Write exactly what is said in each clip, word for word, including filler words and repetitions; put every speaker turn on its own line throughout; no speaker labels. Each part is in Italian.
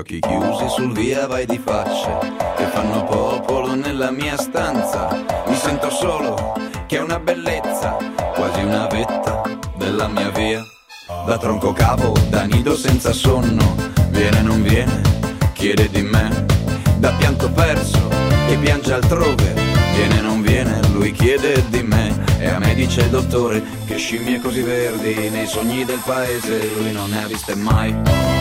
occhi chiusi sul via vai di facce che fanno popolo nella mia stanza. Mi sento solo, che è una bellezza, quasi una vetta della mia via. Da tronco cavo, da nido senza sonno, viene non viene, chiede di me. Da pianto perso, che piange altrove, viene non viene, lui chiede di me. E a me dice il dottore che scimmie così verdi nei sogni del paese lui non ne ha viste mai.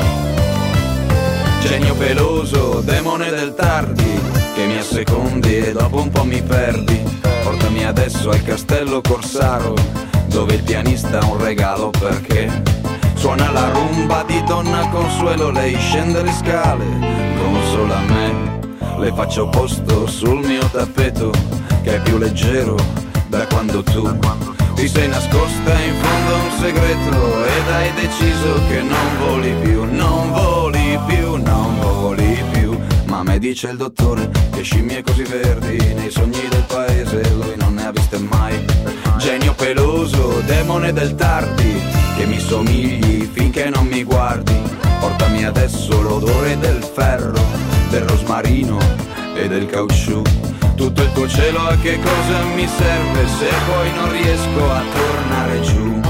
Genio peloso, demone del tardi, che mi assecondi e dopo un po' mi perdi. Portami adesso al castello Corsaro, dove il pianista ha un regalo perché suona la rumba di Donna Consuelo. Lei scende le scale, consola me, le faccio posto sul mio tappeto che è più leggero da quando tu ti sei nascosta in fondo a un segreto ed hai deciso che non voli più, non voli più, non voli più. Ma a me dice il dottore che scimmie così verdi nei sogni del paese lui non ne ha viste mai. Genio peloso, demone del tardi, che mi somigli finché non mi guardi. Portami adesso l'odore del ferro, del rosmarino e del caucciù. Tutto il tuo cielo a che cosa mi serve se poi non riesco a tornare giù.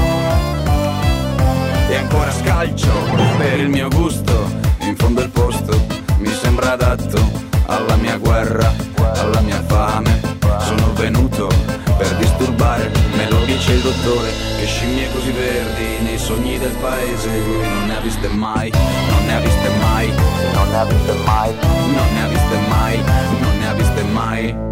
E ancora scalcio per il mio gusto, in fondo il posto mi sembra adatto alla mia guerra, alla mia fame. Sono venuto per disturbare, me lo dice il dottore che scimmie così verdi nei sogni del paese lui non ne ha viste mai, non ne ha viste mai, non ne ha viste mai, non ne ha viste mai, non ne ha viste mai.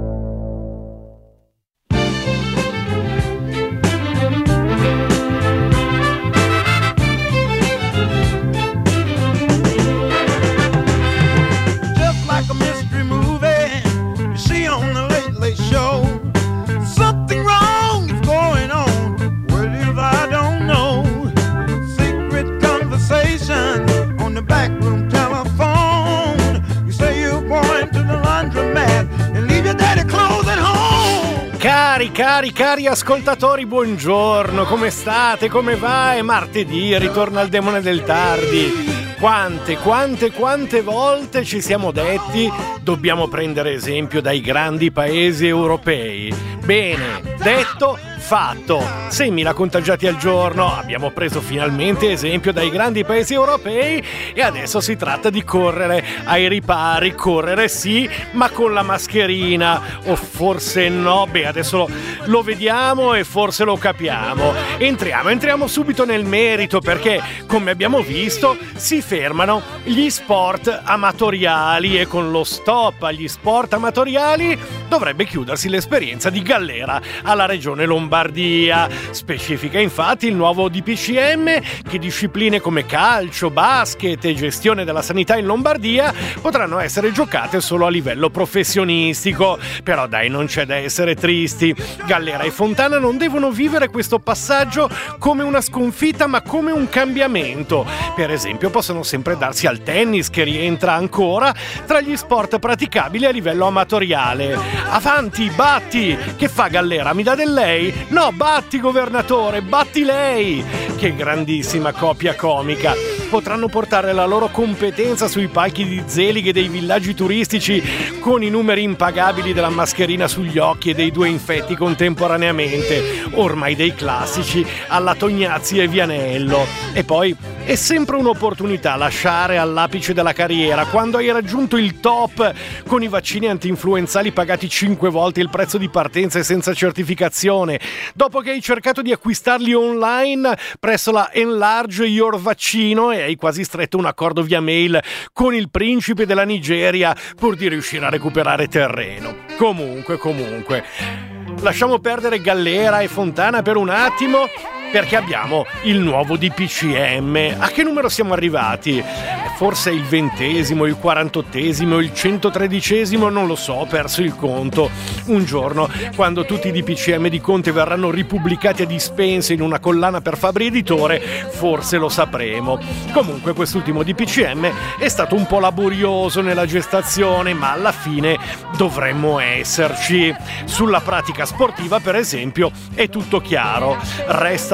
Cari, cari, cari ascoltatori, buongiorno, come state? Come va? È martedì, ritorna il demone del tardi. Quante, quante, quante volte ci siamo detti dobbiamo prendere esempio dai grandi paesi europei. Bene, detto, fatto. seimila contagiati al giorno, abbiamo preso finalmente esempio dai grandi paesi europei e adesso si tratta di correre ai ripari, correre sì, ma con la mascherina, o forse no, beh adesso lo, lo vediamo e forse lo capiamo. Entriamo, entriamo subito nel merito perché, come abbiamo visto, si fermano gli sport amatoriali e con lo stop agli sport amatoriali dovrebbe chiudersi l'esperienza di Gallera alla regione Lombardia. Specifica infatti il nuovo D P C M che discipline come calcio, basket e gestione della sanità in Lombardia potranno essere giocate solo a livello professionistico. Però dai, non c'è da essere tristi. Gallera e Fontana non devono vivere questo passaggio come una sconfitta ma come un cambiamento. Per esempio possono sempre darsi al tennis, che rientra ancora tra gli sport praticabili a livello amatoriale. Avanti, batti! Che fa Gallera? Mi dà del lei? No, batti governatore, batti lei! Che grandissima coppia comica! Potranno portare la loro competenza sui palchi di zelighe dei villaggi turistici con i numeri impagabili della mascherina sugli occhi e dei due infetti contemporaneamente, ormai dei classici alla Tognazzi e Vianello. E poi è sempre un'opportunità lasciare all'apice della carriera, quando hai raggiunto il top con i vaccini anti-influenzali pagati cinque volte il prezzo di partenza e senza certificazione, dopo che hai cercato di acquistarli online presso la Enlarge Your Vaccino e hai quasi stretto un accordo via mail con il principe della Nigeria pur di riuscire a recuperare terreno. Comunque, comunque, lasciamo perdere Gallera e Fontana per un attimo perché abbiamo il nuovo D P C M. A che numero siamo arrivati? Forse il ventesimo, il quarantottesimo, il centotredicesimo, non lo so, ho perso il conto. Un giorno, quando tutti i D P C M di Conte verranno ripubblicati a dispense in una collana per Fabri Editore, forse lo sapremo. Comunque quest'ultimo D P C M è stato un po' laborioso nella gestazione, ma alla fine dovremmo esserci. Sulla pratica sportiva, per esempio, è tutto chiaro. Resta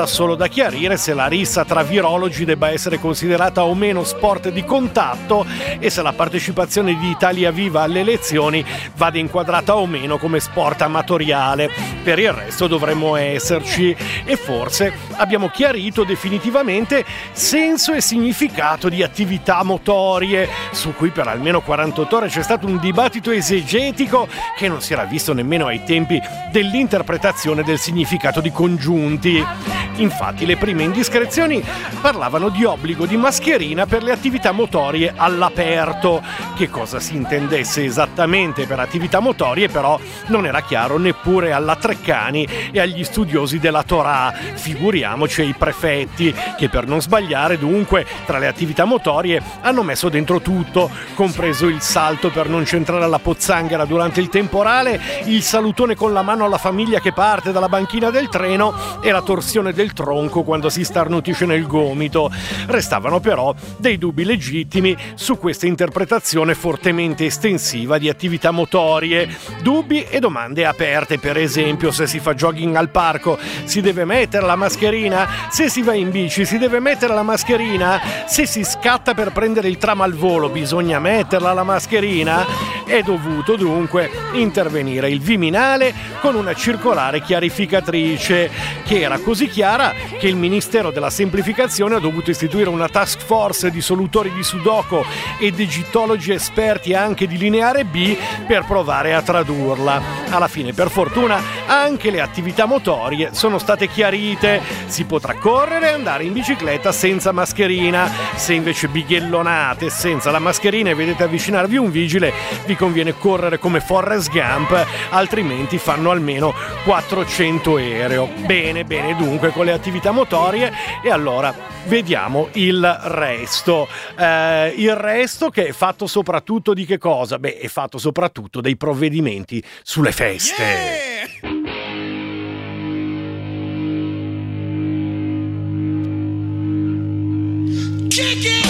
resta solo da chiarire se la rissa tra virologi debba essere considerata o meno sport di contatto e se la partecipazione di Italia Viva alle elezioni vada inquadrata o meno come sport amatoriale. Per il resto dovremmo esserci e forse abbiamo chiarito definitivamente senso e significato di attività motorie, su cui per almeno quarantotto ore c'è stato un dibattito esegetico che non si era visto nemmeno ai tempi dell'interpretazione del significato di congiunti. Infatti le prime indiscrezioni parlavano di obbligo di mascherina per le attività motorie all'aperto. Che cosa si intendesse esattamente per attività motorie però non era chiaro neppure alla Treccani e agli studiosi della Torah, figuriamoci ai prefetti, che per non sbagliare dunque tra le attività motorie hanno messo dentro tutto, compreso il salto per non centrare la pozzanghera durante il temporale, il salutone con la mano alla famiglia che parte dalla banchina del treno e la torsione del tronco quando si starnutisce nel gomito. Restavano però dei dubbi legittimi su questa interpretazione fortemente estensiva di attività motorie, dubbi e domande aperte. Per esempio, se si fa jogging al parco si deve mettere la mascherina? Se si va in bici si deve mettere la mascherina? Se si scatta per prendere il tram al volo bisogna metterla la mascherina? È dovuto dunque intervenire il Viminale con una circolare chiarificatrice che era così chiara che il Ministero della Semplificazione ha dovuto istituire una task force di solutori di Sudoku ed egittologi esperti anche di lineare B per provare a tradurla. Alla fine, per fortuna, anche le attività motorie sono state chiarite. Si potrà correre e andare in bicicletta senza mascherina. Se invece bighellonate senza la mascherina e vedete avvicinarvi un vigile, vi conviene correre come Forrest Gump, altrimenti fanno almeno quattrocento euro. Bene, bene, dunque con le attività motorie. E allora vediamo il resto. Eh, il resto che è fatto soprattutto di che cosa? Beh, è fatto soprattutto dei provvedimenti sulle feste. Yeah! Kick it!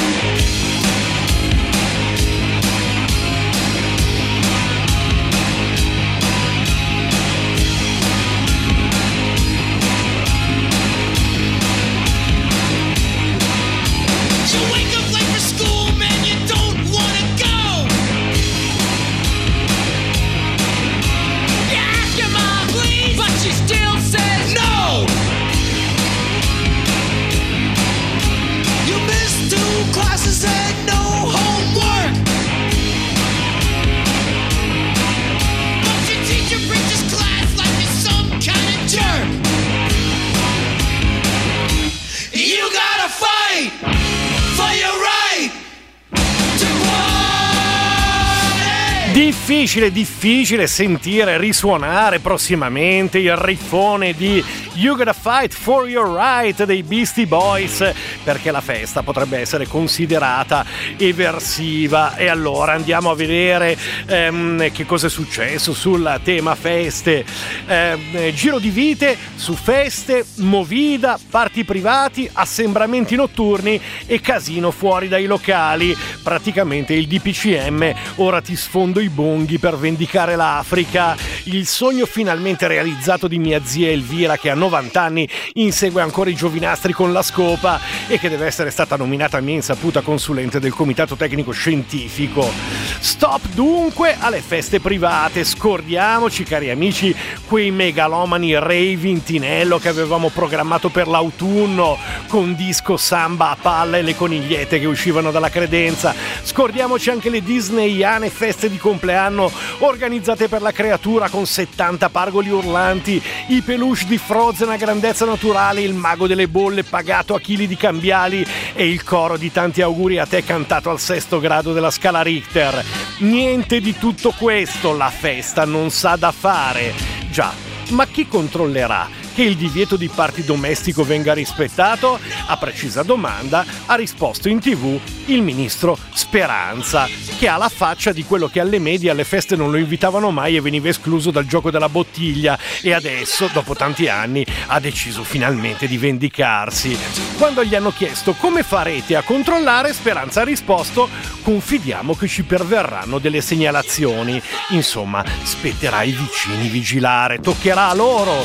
Difficile, difficile sentire risuonare prossimamente il riffone di You Gotta Fight for Your Right dei Beastie Boys, perché la festa potrebbe essere considerata eversiva. E allora andiamo a vedere ehm, che cosa è successo sul tema feste. Eh, giro di vite su feste, movida, party privati, assembramenti notturni e casino fuori dai locali. Praticamente il D P C M ora ti sfondo i bonghi per vendicare l'Africa. Il sogno finalmente realizzato di mia zia Elvira, che a novanta anni insegue ancora i giovinastri con la scopa e che deve essere stata nominata a mia insaputa consulente del comitato tecnico scientifico. Stop dunque alle feste private. Scordiamoci, cari amici, quei megalomani rave in tinello che avevamo programmato per l'autunno, con disco, samba a palla e le conigliette che uscivano dalla credenza. Scordiamoci anche le disneyane feste di compleanno organizzate per la creatura, con settanta pargoli urlanti, i peluche di Frozen a grandezza naturale, il mago delle bolle pagato a chili di cambiali e il coro di tanti auguri a te cantato al sesto grado della scala Richter. Niente di tutto questo, la festa non sa da fare. Già, ma chi controllerà che il divieto di party domestico venga rispettato? A precisa domanda ha risposto in tv il ministro Speranza, che ha la faccia di quello che alle medie alle feste non lo invitavano mai e veniva escluso dal gioco della bottiglia, e adesso, dopo tanti anni, ha deciso finalmente di vendicarsi. Quando gli hanno chiesto come farete a controllare, Speranza ha risposto: confidiamo che ci perverranno delle segnalazioni. Insomma, spetterà ai vicini vigilare, toccherà a loro.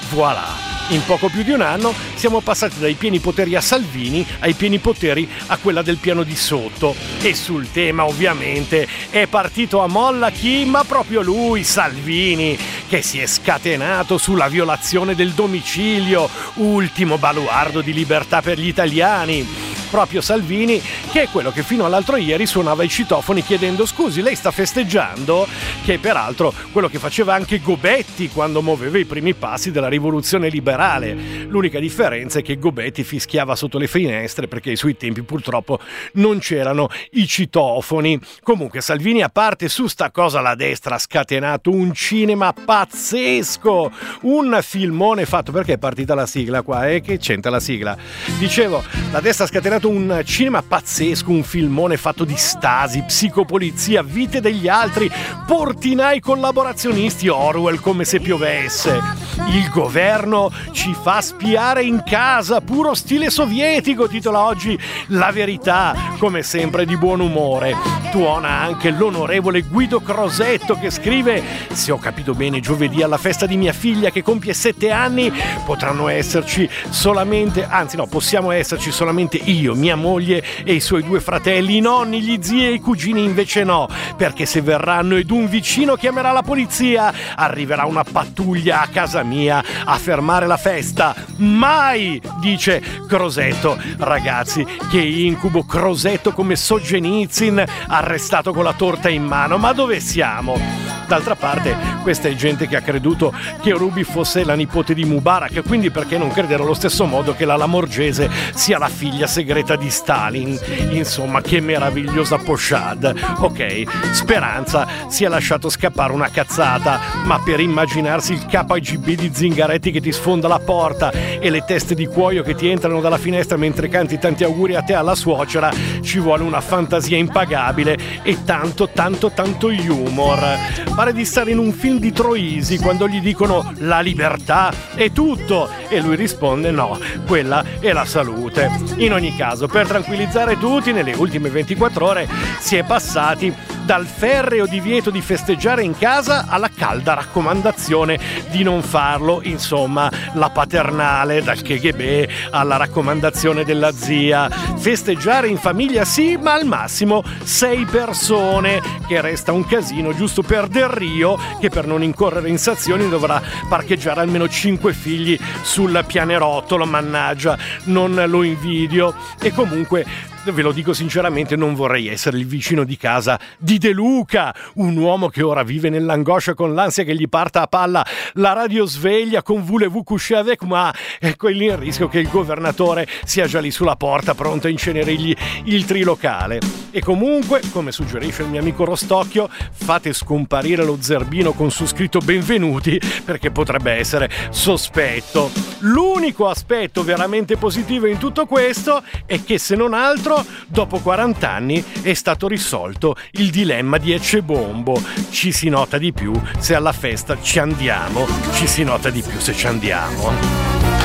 voilà! In poco più di un anno siamo passati dai pieni poteri a Salvini ai pieni poteri a quella del piano di sotto. E sul tema ovviamente è partito a molla chi? Ma proprio lui, Salvini, che si è scatenato sulla violazione del domicilio, ultimo baluardo di libertà per gli italiani. Proprio Salvini, che è quello che fino all'altro ieri suonava i citofoni chiedendo scusi, lei sta festeggiando? Che è peraltro quello che faceva anche Gobetti quando muoveva i primi passi della rivoluzione liberale. L'unica differenza è che Gobetti fischiava sotto le finestre perché ai suoi tempi purtroppo non c'erano i citofoni. Comunque Salvini, a parte, su sta cosa la destra ha scatenato un cinema pazzesco, un filmone fatto, perché è partita la sigla qua, e eh? Che c'entra la sigla? Dicevo, la destra ha scatenato un cinema pazzesco, un filmone fatto di Stasi, psicopolizia, vite degli altri, portinai collaborazionisti, Orwell come se piovesse. Il governo ci fa spiare in casa, puro stile sovietico, titola oggi La Verità, come sempre di buon umore. Tuona anche l'onorevole Guido Crosetto che scrive: se ho capito bene, giovedì alla festa di mia figlia che compie sette anni potranno esserci solamente, anzi no, possiamo esserci solamente io, mia moglie e i suoi due fratelli, i nonni, gli zii e i cugini invece no, perché se verranno ed un vicino chiamerà la polizia, arriverà una pattuglia a casa mia a fermare la festa. Mai, dice Crosetto. Ragazzi, che incubo, Crosetto come Solzhenitsyn arrestato con la torta in mano, ma dove siamo? D'altra parte questa è gente che ha creduto che Ruby fosse la nipote di Mubarak, quindi perché non credere allo stesso modo che la Lamorgese sia la figlia segreta di Stalin? Insomma, che meravigliosa pochade. Ok, Speranza si è lasciato scappare una cazzata, ma per immaginarsi il K G B di Zingaretti che ti sfonda la porta e le teste di cuoio che ti entrano dalla finestra mentre canti tanti auguri a te alla suocera ci vuole una fantasia impagabile e tanto tanto tanto humor. Pare di stare in un film di Troisi quando gli dicono la libertà è tutto e lui risponde no, quella è la salute. In ogni caso, per tranquillizzare tutti, nelle ultime ventiquattro ore si è passati dal ferreo divieto di festeggiare in casa alla calda raccomandazione di non farlo, insomma la paternale, dal K G B alla raccomandazione della zia. Festeggiare in famiglia sì, ma al massimo sei persone, che resta un casino giusto per Del Rio, che per non incorrere in sanzioni dovrà parcheggiare almeno cinque figli sul pianerottolo, mannaggia, non lo invidio. E comunque ve lo dico sinceramente, non vorrei essere il vicino di casa di De Luca, un uomo che ora vive nell'angoscia con l'ansia che gli parta a palla la radiosveglia con Voulez-vous coucher avec moi, ecco il rischio che il governatore sia già lì sulla porta pronto a incenerirgli il trilocale. E comunque, come suggerisce il mio amico Rostocchio, fate scomparire lo zerbino con su scritto benvenuti, perché potrebbe essere sospetto. L'unico aspetto veramente positivo in tutto questo è che, se non altro, dopo quaranta anni è stato risolto il dilemma di Ecce-Bombo. Ci si nota di più se alla festa ci andiamo, ci si nota di più se ci andiamo.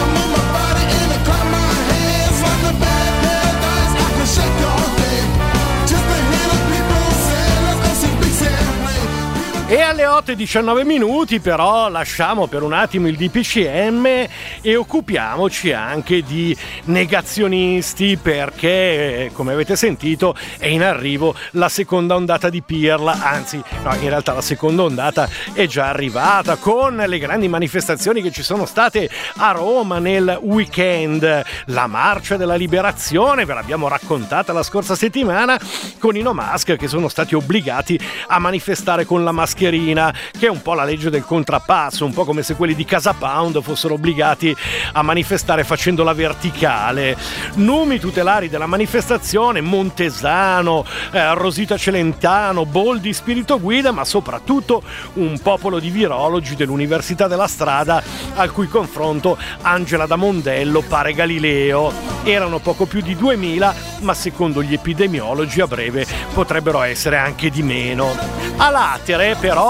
E alle otto e diciannove minuti però lasciamo per un attimo il D P C M e occupiamoci anche di negazionisti, perché come avete sentito è in arrivo la seconda ondata di pirla, anzi no, in realtà la seconda ondata è già arrivata con le grandi manifestazioni che ci sono state a Roma nel weekend, la marcia della liberazione, ve l'abbiamo raccontata la scorsa settimana, con i no mask che sono stati obbligati a manifestare con la mascherina, che è un po' la legge del contrappasso, un po' come se quelli di Casa Pound fossero obbligati a manifestare facendo la verticale. Numi tutelari della manifestazione: Montesano, eh, Rosita Celentano, Boldi, Spirito Guida, ma soprattutto un popolo di virologi dell'Università della Strada, al cui confronto Angela da Mondello pare Galileo. Erano poco più di duemila, ma secondo gli epidemiologi a breve potrebbero essere anche di meno. A latere però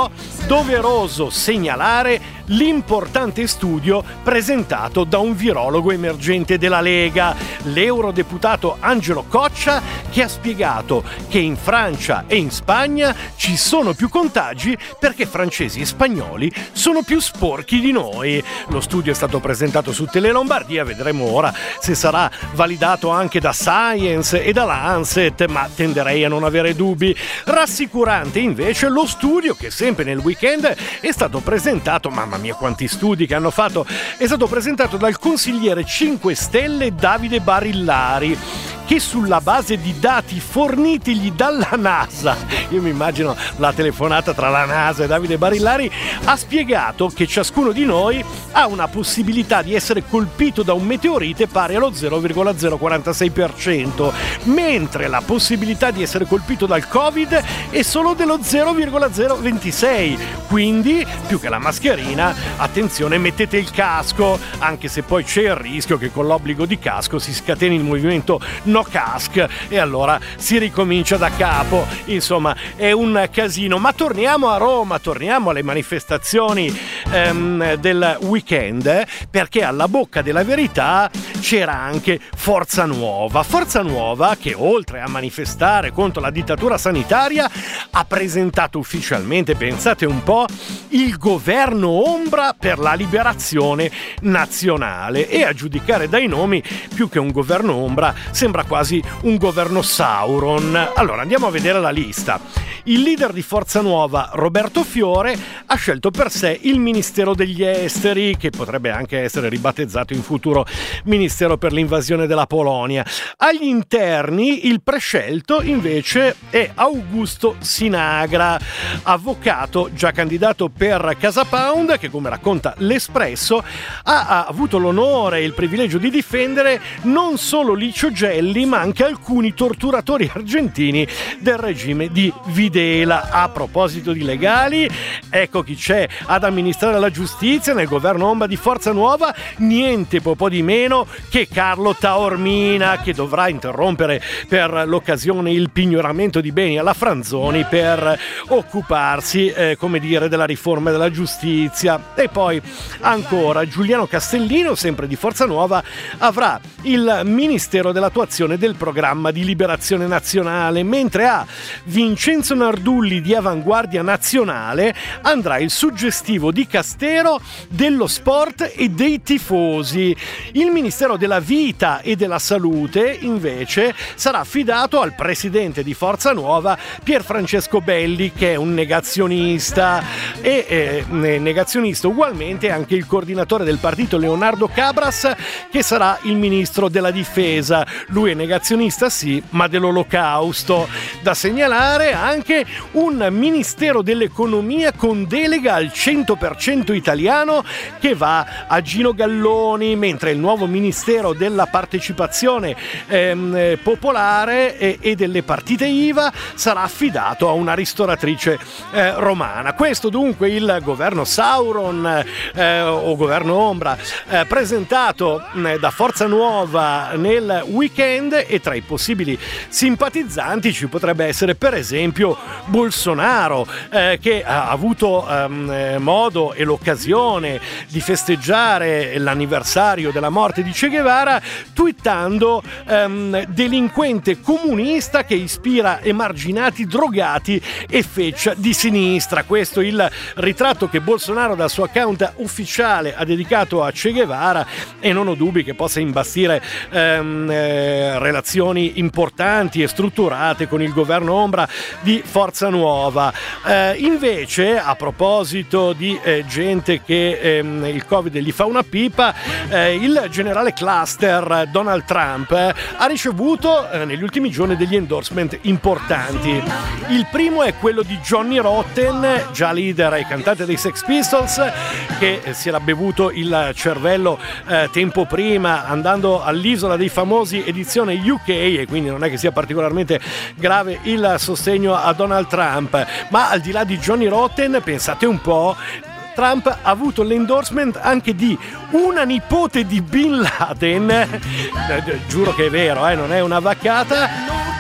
doveroso segnalare l'importante studio presentato da un virologo emergente della Lega, l'eurodeputato Angelo Coccia, che ha spiegato che in Francia e in Spagna ci sono più contagi perché francesi e spagnoli sono più sporchi di noi. Lo studio è stato presentato su Tele Lombardia, vedremo ora se sarà validato anche da Science e da Lancet, ma tenderei a non avere dubbi. Rassicurante invece lo studio che sempre nel weekend è stato presentato, mamma mia quanti studi che hanno fatto, è stato presentato dal consigliere cinque Stelle Davide Barillari, che sulla base di dati fornitigli dalla NASA, io mi immagino la telefonata tra la NASA e Davide Barillari, ha spiegato che ciascuno di noi ha una possibilità di essere colpito da un meteorite pari allo zero virgola zero quarantasei per cento, mentre la possibilità di essere colpito dal Covid è solo dello zero virgola zero ventisei. Quindi, più che la mascherina, attenzione, mettete il casco, anche se poi c'è il rischio che con l'obbligo di casco si scateni il movimento no cask e allora si ricomincia da capo. Insomma, è un casino. Ma torniamo a Roma, torniamo alle manifestazioni ehm, del weekend, perché alla bocca della verità c'era anche Forza Nuova. Forza Nuova che, oltre a manifestare contro la dittatura sanitaria, ha presentato ufficialmente, pensate un po', il governo ombra per la liberazione nazionale, e a giudicare dai nomi, più che un governo ombra sembra quasi un governo Sauron. Allora andiamo a vedere la lista. Il leader di Forza Nuova, Roberto Fiore, ha scelto per sé il Ministero degli Esteri, che potrebbe anche essere ribattezzato in futuro Ministero per l'invasione della Polonia. Agli interni il prescelto invece è Augusto Sinagra, avvocato già candidato per Casa Pound, che, come racconta l'Espresso, ha, ha avuto l'onore e il privilegio di difendere non solo Licio Gelli ma anche alcuni torturatori argentini del regime di Videla. A proposito di legali, ecco chi c'è ad amministrare la giustizia nel governo ombra di Forza Nuova, niente po' di meno che Carlo Taormina, che dovrà interrompere per l'occasione il pignoramento di beni alla Franzoni per occuparsi, eh, come dire, della riforma della giustizia. E poi ancora Giuliano Castellino, sempre di Forza Nuova, avrà il Ministero dell'attuazione del programma di liberazione nazionale, mentre a Vincenzo Nardulli di Avanguardia Nazionale andrà il suggestivo di Castero dello sport e dei tifosi. Il Ministero della Vita e della Salute invece sarà affidato al presidente di Forza Nuova, Pier Francesco Belli, che è un negazionista, e eh, negazionista ugualmente anche il coordinatore del partito Leonardo Cabras, che sarà il ministro della Difesa. Lui è negazionista sì, ma dell'Olocausto. Da segnalare anche un Ministero dell'Economia con delega al cento per cento italiano, che va a Gino Galloni, mentre il nuovo Ministero della Partecipazione ehm, Popolare e, e delle partite I V A sarà affidato a una ristoratrice eh, romana. Questo dunque il governo Sauron eh, o governo ombra eh, presentato eh, da Forza Nuova nel weekend, e tra i possibili simpatizzanti ci potrebbe essere per esempio Bolsonaro, eh, che ha avuto ehm, modo e l'occasione di festeggiare l'anniversario della morte di Che Guevara twittando ehm, delinquente comunista che ispira emarginati, drogati e feccia di sinistra. Questo il ritratto che Bolsonaro dal suo account ufficiale ha dedicato a Che Guevara, e non ho dubbi che possa imbastire ehm, eh, relazioni importanti e strutturate con il governo ombra di Forza Nuova. Eh, invece, a proposito di eh, gente che ehm, il Covid gli fa una pipa, eh, il generale cluster Donald Trump eh, ha ricevuto eh, negli ultimi giorni degli endorsement importanti. Il primo è quello di Johnny Rotten, già leader e cantante dei Sex Pistols, che eh, si era bevuto il cervello eh, tempo prima andando all'Isola dei Famosi edizione U K, e quindi non è che sia particolarmente grave il sostegno a Donald Trump. Ma al di là di Johnny Rotten, pensate un po', Trump ha avuto l'endorsement anche di una nipote di Bin Laden, giuro che è vero, eh, non è una vaccata,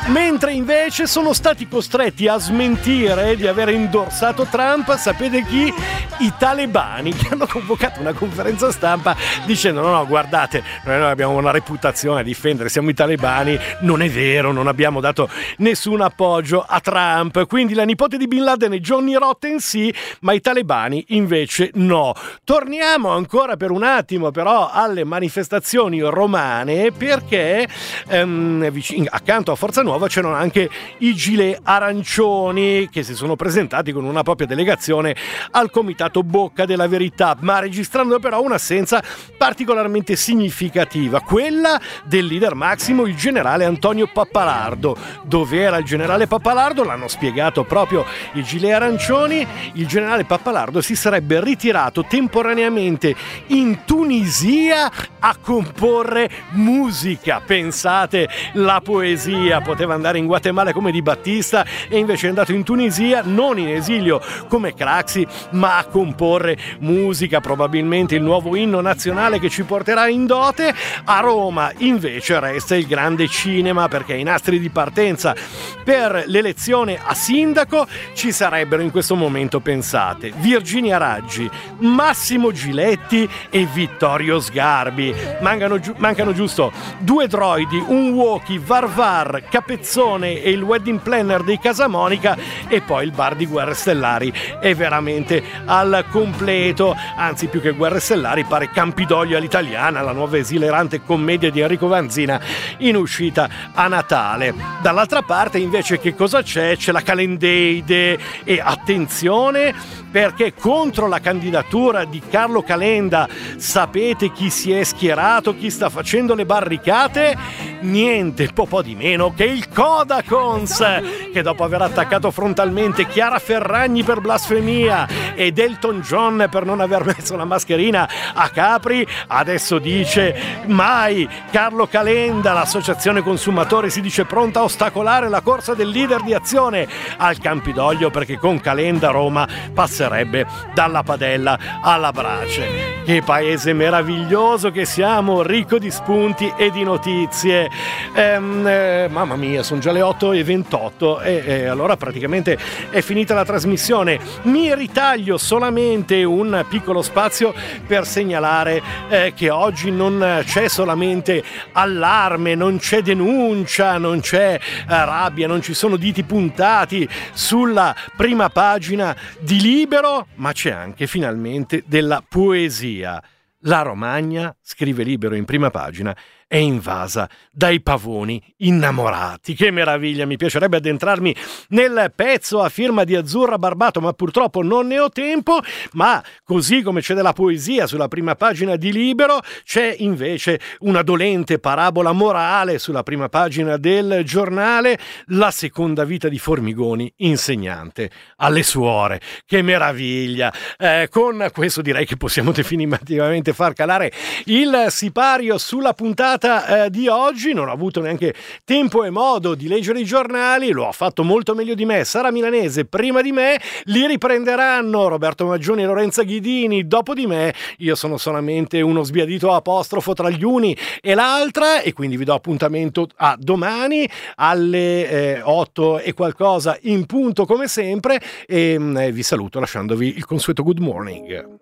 Mentre invece sono stati costretti a smentire di aver indorsato Trump, sapete chi? I talebani, che hanno convocato una conferenza stampa dicendo no no guardate, noi abbiamo una reputazione a difendere, siamo i talebani, non è vero, non abbiamo dato nessun appoggio a Trump. Quindi la nipote di Bin Laden e Johnny Rotten sì, ma i talebani invece no. Torniamo ancora per un attimo però alle manifestazioni romane, perché ehm, vicino, accanto a Forza Nuova c'erano anche i gilet arancioni che si sono presentati con una propria delegazione al comitato Bocca della Verità, ma registrando però un'assenza particolarmente significativa, quella del leader massimo, il generale Antonio Pappalardo. Dove era il generale Pappalardo? L'hanno spiegato proprio i gilet arancioni. Il generale Pappalardo si sarebbe ritirato temporaneamente in Tunisia a comporre musica. Pensate, la poesia, poteva andare in Guatemala come Di Battista e invece è andato in Tunisia, non in esilio come Craxi, ma a comporre musica, probabilmente il nuovo inno nazionale che ci porterà in dote. A Roma invece resta il grande cinema, perché i nastri di partenza per l'elezione a sindaco ci sarebbero in questo momento, pensate, Virginia Raggi, Massimo Giletti e Vittorio Sgarbi. Mancano, giu- mancano giusto due droidi, un walkie, Varvar, Capezzone e il wedding planner dei Casamonica, e poi il bar di Guerre Stellari è veramente al completo, anzi più che Guerre Stellari pare Campidoglio all'italiana, la nuova esilerante commedia di Enrico Vanzina in uscita a Natale. Dall'altra parte invece che cosa c'è? C'è la Calendeide, e attenzione, perché contro la candidatura di Carlo Calenda sapete chi si è schierato, chi sta facendo le barricate? Niente po' po' di meno che il Codacons, che dopo aver attaccato frontalmente Chiara Ferragni per blasfemia ed Elton John per non aver messo la mascherina a Capri, adesso dice mai Carlo Calenda. L'associazione consumatori si dice pronta a ostacolare la corsa del leader di Azione al Campidoglio, perché con Calenda Roma passerebbe dalla padella alla brace. Che paese meraviglioso che siamo, ricco di spunti e di notizie. Ehm, eh, mamma mia, sono già le otto e ventotto e, e allora praticamente è finita la trasmissione. Mi ritaglio solamente un piccolo spazio per segnalare eh, che oggi non c'è solamente allarme, non c'è denuncia, non c'è eh, rabbia, non ci sono diti puntati sulla prima pagina di Libero, ma c'è anche finalmente della poesia. La Romagna, scrive Libero in prima pagina, è invasa dai pavoni innamorati. Che meraviglia, mi piacerebbe addentrarmi nel pezzo a firma di Azzurra Barbato, ma purtroppo non ne ho tempo. Ma così come c'è della poesia sulla prima pagina di Libero, c'è invece una dolente parabola morale sulla prima pagina del giornale, la seconda vita di Formigoni, insegnante alle suore. Che meraviglia! Eh, con questo direi che possiamo definitivamente far calare il sipario sulla puntata eh, di oggi. Non ho avuto neanche tempo e modo di leggere i giornali, lo ha fatto molto meglio di me Sara Milanese prima di me, li riprenderanno Roberto Maggioni e Lorenza Ghidini dopo di me. Io sono solamente uno sbiadito apostrofo tra gli uni e l'altra, e quindi vi do appuntamento a domani alle eh, otto e qualcosa in punto come sempre, e eh, vi saluto lasciandovi il consueto good morning.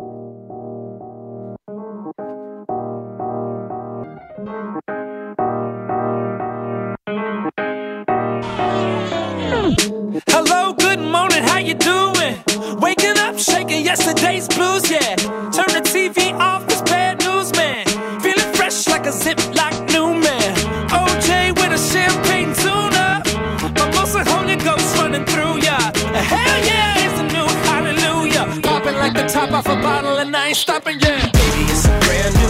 Hello, good morning, how you doing? Waking up, shaking yesterday's blues, yeah. Turn the T V off, it's bad news, man. Feeling fresh like a Ziploc new man. O J with a champagne tune-up. Mimosa Holy Ghost running through ya. Hell yeah, it's a new hallelujah. Popping like the top off a bottle and I ain't stopping, yeah. Baby, it's a brand new